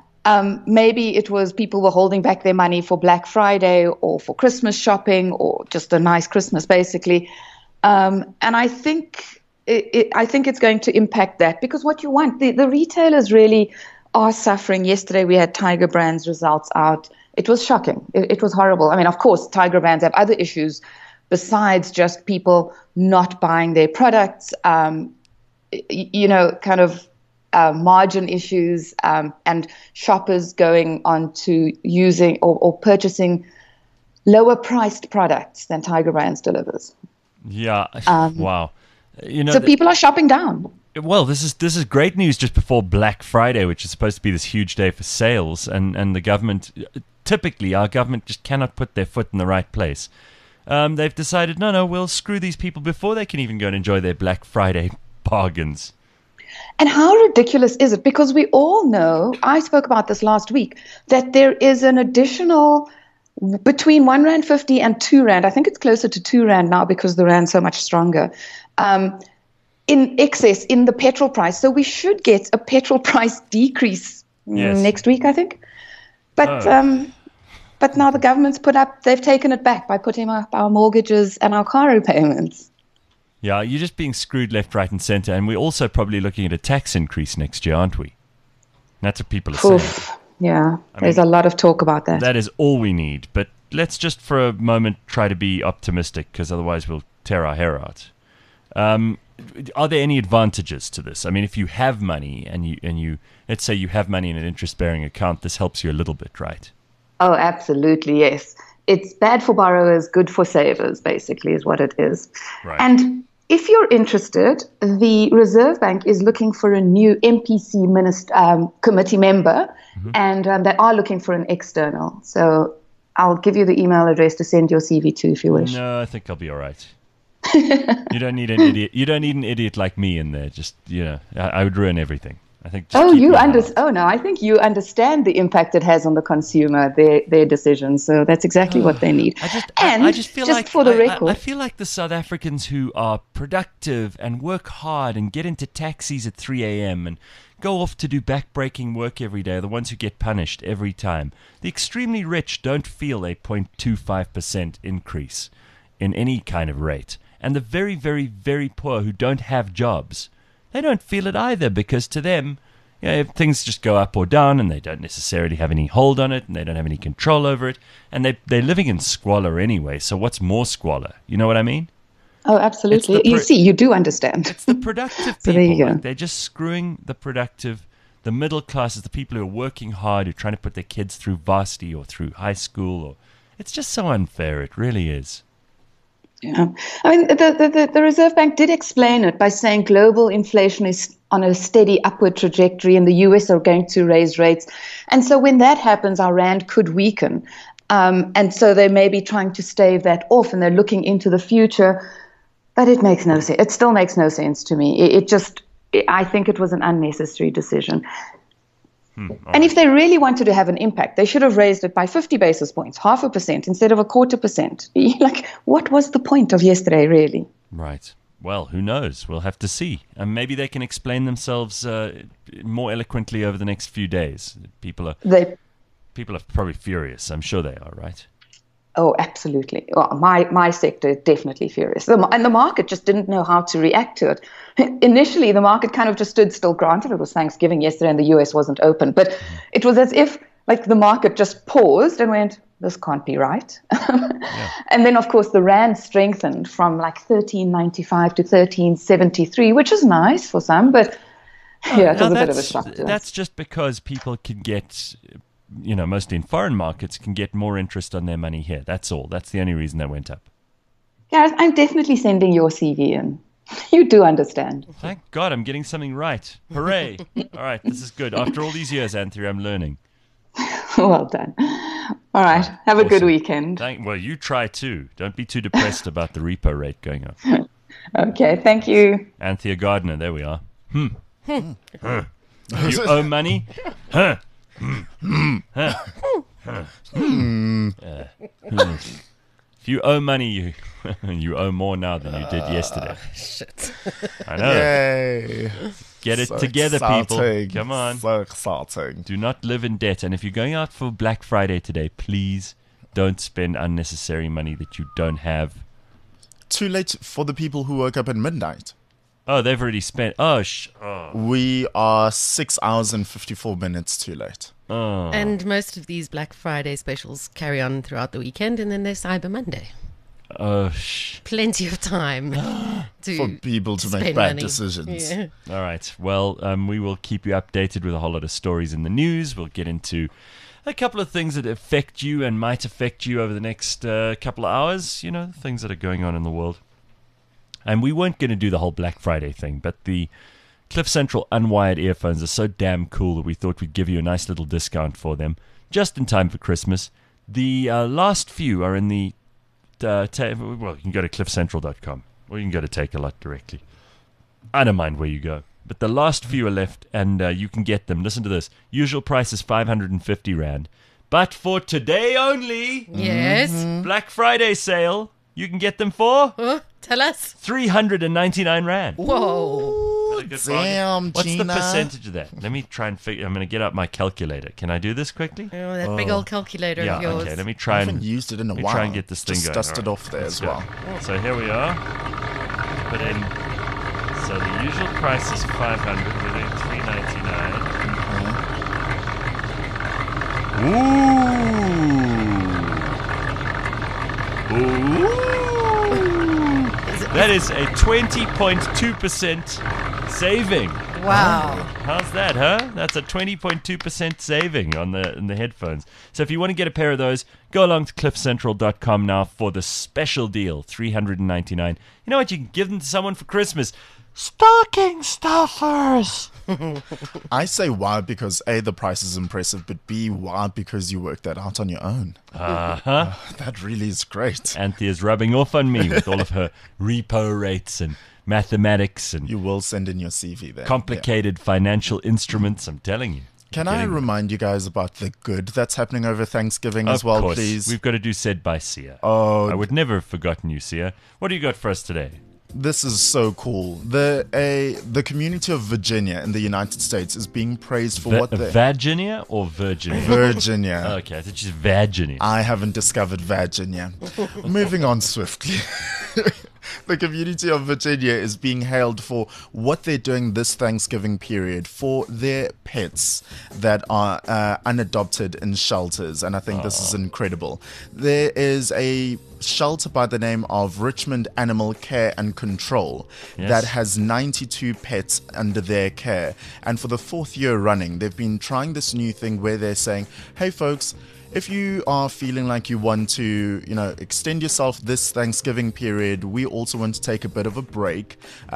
maybe it was people were holding back their money for Black Friday or for Christmas shopping or just a nice Christmas, basically. And I think it's going to impact that because what you want, the retailers really are suffering. Yesterday we had Tiger Brands results out. It was shocking. It was horrible. I mean, of course, Tiger Brands have other issues besides just people not buying their products, margin issues and shoppers going on to using or purchasing lower priced products than Tiger Brands delivers. Yeah. Wow. You know, So people are shopping down. well, this is great news just before Black Friday, which is supposed to be this huge day for sales, and the government, typically our government just cannot put their foot in the right place. They've decided, no, we'll screw these people before they can even go and enjoy their Black Friday bargains. And how ridiculous is it? Because we all know, I spoke about this last week, that there is an additional between R1.50 and R2. I think it's closer to R2 now because the rand's so much stronger. In excess in the petrol price. So we should get a petrol price decrease next week, I think. But now the government's they've taken it back by putting up our mortgages and our car repayments. Yeah, you're just being screwed left, right, and center. And we're also probably looking at a tax increase next year, aren't we? That's what people are saying. Yeah, there's a lot of talk about that. That is all we need. But let's just for a moment try to be optimistic, because otherwise we'll tear our hair out. Are there any advantages to this? I mean, if you have money and you let's say you have money in an interest-bearing account, this helps you a little bit, right? Oh, absolutely, yes. It's bad for borrowers, good for savers, basically, is what it is. Right. And if you're interested, the Reserve Bank is looking for a new MPC committee member, and they are looking for an external. So I'll give you the email address to send your CV to if you wish. No, I think I'll be all right. You don't need an idiot. You don't need an idiot like me in there. Just I would ruin everything. I think. Just keep me out. Oh no, I think you understand the impact it has on the consumer, their decisions. So that's exactly what they need. I just feel like for the record, I feel like the South Africans who are productive and work hard and get into taxis at 3 a.m. and go off to do back-breaking work every day are the ones who get punished every time. The extremely rich don't feel a 0.25% increase in any kind of rate. And the very, very, very poor who don't have jobs, they don't feel it either, because to them, things just go up or down and they don't necessarily have any hold on it and they don't have any control over it. And they're living in squalor anyway, so what's more squalor? You know what I mean? Oh, absolutely. You see, you do understand. It's the productive people. So there you go. They're just screwing the productive, the middle classes, the people who are working hard, who are trying to put their kids through varsity or through high school. It's just so unfair. It really is. Yeah, I mean, the Reserve Bank did explain it by saying global inflation is on a steady upward trajectory and the US are going to raise rates. And so when that happens, our rand could weaken. And so they may be trying to stave that off and they're looking into the future. But it makes no sense. It still makes no sense to me. I think it was an unnecessary decision. And if they really wanted to have an impact, they should have raised it by 50 basis points, 0.5% instead of 0.25%. Like, what was the point of yesterday, really? Right. Well, who knows? We'll have to see. And maybe they can explain themselves more eloquently over the next few days. People are probably furious. I'm sure they are, right? Oh, absolutely. Well, my sector is definitely furious. And the market just didn't know how to react to it. Initially, the market kind of just stood still. Granted, it was Thanksgiving yesterday and the US wasn't open. But it was as if the market just paused and went, this can't be right. Yeah. And then, of course, the rand strengthened from 13.95 to 13.73, which is nice for some. But yeah, it was a bit of a shock to us. That's just because people can get... mostly in foreign markets, can get more interest on their money here. That's all. That's the only reason that went up. Gareth, I'm definitely sending your CV in. You do understand. Thank God I'm getting something right. Hooray. All right, this is good. After all these years, Anthony, I'm learning. Well done. All right, have a good weekend. Well, you try too. Don't be too depressed about the repo rate going up. Okay, thank you. Anthea Gardner, there we are. You owe money? Huh. If you owe money, you owe more now than you did yesterday. Shit. I know. Yay. Get it So together, exciting. people. Come on. So exciting. Do not live in debt. And if you're going out for Black Friday today, please don't spend unnecessary money that you don't have. Too late for the people who woke up at midnight. Oh, they've already spent. We are 6 hours and 54 minutes too late. Oh. And most of these Black Friday specials carry on throughout the weekend, and then there's Cyber Monday. Plenty of time to For people to make spend bad money. decisions. Yeah. All right. Well, we will keep you updated with a whole lot of stories in the news. We'll get into a couple of things that affect you and might affect you over the next couple of hours. You know, things that are going on in the world. And we weren't going to do the whole Black Friday thing, but the Cliff Central unwired earphones are so damn cool that we thought we'd give you a nice little discount for them just in time for Christmas. The last few are in the well, you can go to cliffcentral.com or you can go to Takealot directly. I don't mind where you go. But the last few are left and you can get them. Listen to this. Usual price is 550 Rand. But for today only, Yes. Black Friday sale, you can get them for Tell us. 399 Rand. Whoa. That's a good bargain. Damn, What's Gina. the percentage of that? Let me try and figure. I'm going to get out my calculator. Can I do this quickly? Oh, that big old calculator Yeah, of yours. okay. Let me I try haven't and used it in a let me while. try and get this thing Just going. dusted All off there let's as go. well. So here we are. Put in. So the usual price is 500. We're doing 399. Ooh. That is a 20.2% saving. Wow. How's that, huh? That's a 20.2% saving on the headphones. So if you want to get a pair of those, go along to cliffcentral.com now for the special deal, $399. You know what? You can give them to someone for Christmas. Stocking stuffers. I say why because A, the price is impressive, but B, why because you worked that out on your own. Uh-huh. That really is great. Anthea's rubbing off on me with all of her repo rates and mathematics and You will send in your CV there. complicated financial instruments, I'm telling you. Can I Getting- remind you guys about the good that's happening over Thanksgiving Of as well, course. please? We've got to do Said by Sia. Oh, I would never have forgotten you, Sia. What do you got for us today? this is so cool. The community of Virginia in the United States is being praised for what they... Virginia or Virginia? Virginia. Okay, I thought you said Virginia. I haven't discovered Virginia. Moving on swiftly. The community of Virginia is being hailed for what they're doing this Thanksgiving period for their pets that are unadopted in shelters. And I think this is incredible. There is a shelter by the name of Richmond Animal Care and Control that has 92 pets under their care. And for the 4th year running, they've been trying this new thing where they're saying, hey, folks, if you are feeling like you want to, extend yourself this Thanksgiving period, we also want to take a bit of a break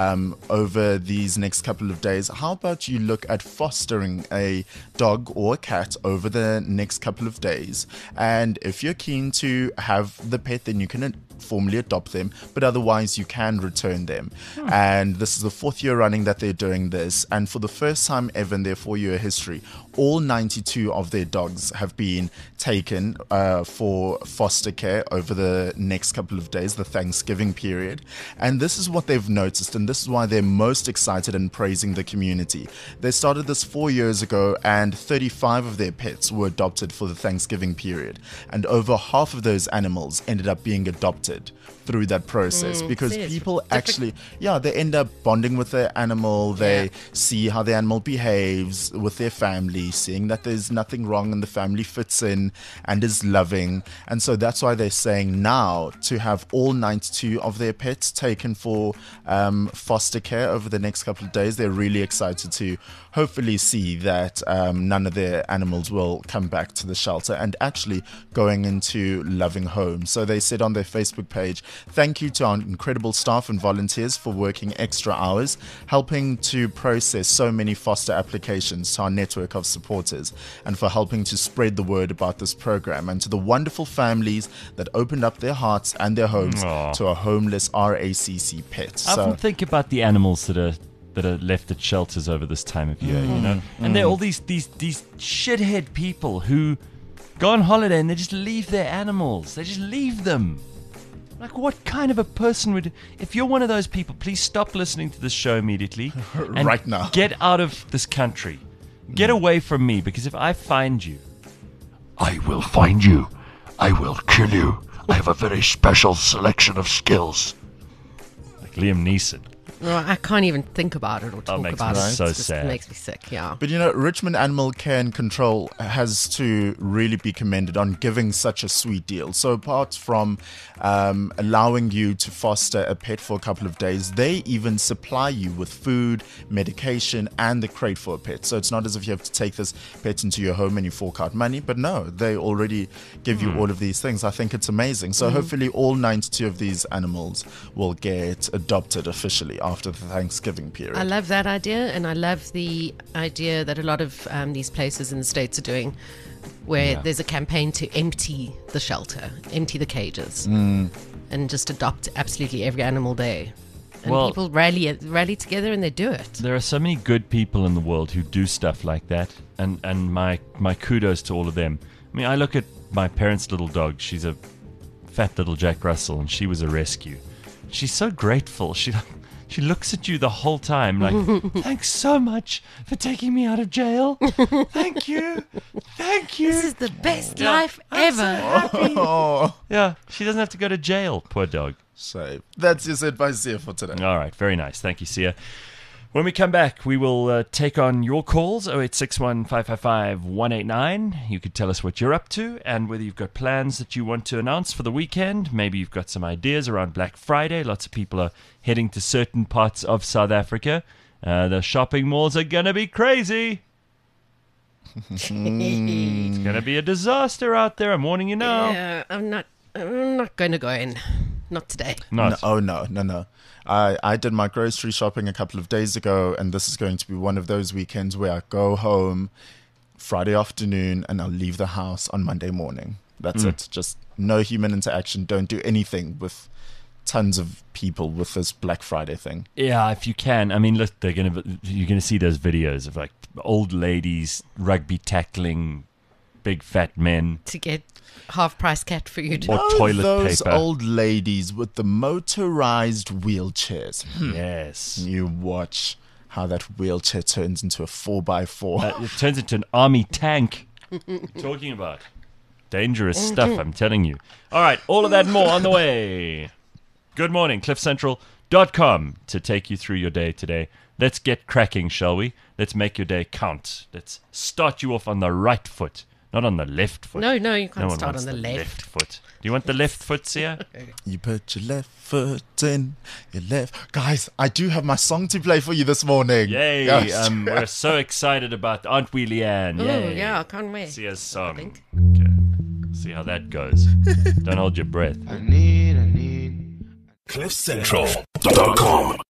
over these next couple of days. How about you look at fostering a dog or a cat over the next couple of days? And if you're keen to have the pet, then you can formally adopt them, but otherwise you can return them. And this is the 4th year running that they're doing this. And for the first time ever in their 4-year history, all 92 of their dogs have been taken for foster care over the next couple of days, the Thanksgiving period. And this is what they've noticed, and this is why they're most excited and praising the community. They started this 4 years ago, and 35 of their pets were adopted for the Thanksgiving period. And over half of those animals ended up being adopted through that process because see, it's people different. actually, they end up bonding with their animal. They see how the animal behaves with their family, seeing that there's nothing wrong and the family fits in and is loving. And so that's why they're saying now to have all 92 of their pets taken for foster care over the next couple of days. They're really excited to hopefully see that none of their animals will come back to the shelter and actually going into loving homes. So they said on their Facebook page, thank you to our incredible staff and volunteers for working extra hours, helping to process so many foster applications to our network of supporters, and for helping to spread the word about this program, and to the wonderful families that opened up their hearts and their homes to a homeless RACC pet. I often think about the animals that are left at shelters over this time of year, and they're all these shithead people who go on holiday and they just leave their animals. They just leave them. Like, what kind of a person would... If you're one of those people, please stop listening to this show immediately. And Right now. Get out of this country. Get away from me, because if I find you... I will find you. I will kill you. I have a very special selection of skills. Like Liam Neeson. No, I can't even think about it or talk makes about me it. so It just sad. makes me sick, yeah. But Richmond Animal Care and Control has to really be commended on giving such a sweet deal. So apart from allowing you to foster a pet for a couple of days, they even supply you with food, medication, and the crate for a pet. So it's not as if you have to take this pet into your home and you fork out money, but no, they already give you all of these things. I think it's amazing. So hopefully all 92 of these animals will get adopted officially after the Thanksgiving period. I love that idea, and I love the idea that a lot of these places in the States are doing, where there's a campaign to empty the shelter, empty the cages, and just adopt absolutely every animal there. And Well- people rally together and they do it. There are so many good people in the world who do stuff like that, and my kudos to all of them. I mean, I look at my parents' little dog. She's a fat little Jack Russell, and she was a rescue. She's so grateful. She looks at you the whole time like, thanks so much for taking me out of jail. Thank you. Thank you. This is the best Yeah. life I'm so ever. happy. Oh, Yeah, she doesn't have to go to jail, poor dog. so that's your advice here for today. All right, very nice. Thank you, Sia. When we come back, we will take on your calls, 0861 555 189. You could tell us what you're up to and whether you've got plans that you want to announce for the weekend. Maybe you've got some ideas around Black Friday. Lots of people are heading to certain parts of South Africa. The shopping malls are going to be crazy. It's going to be a disaster out there. I'm warning you now. Yeah, I'm not going to go in. Not today. Not. No. I did my grocery shopping a couple of days ago, and this is going to be one of those weekends where I go home Friday afternoon and I'll leave the house on Monday morning. That's it. Just no human interaction. Don't do anything with tons of people with this Black Friday thing. Yeah, if you can. I mean, look, you're gonna see those videos of like old ladies rugby tackling big fat men. To get half-price cat food. Or toilet those paper. old ladies with the motorized wheelchairs. Yes. You watch how that wheelchair turns into a 4x4. It turns into an army tank. What are you talking about? Dangerous stuff, I'm telling you. All right, all of that and more on the way. Good morning, cliffcentral.com to take you through your day today. Let's get cracking, shall we? Let's make your day count. Let's start you off on the right foot, not on the left foot. No, you No can't one start wants on the left. left foot. Do you want the left foot, Sia? You put your left foot in, your left... Guys, I do have my song to play for you this morning. Yay! Yes. We're so excited about Aren't We, Leanne? Oh, Yay. yeah, I can't wait. Sia's song. think. Okay. See how that goes. Don't hold your breath. CliffCentral.com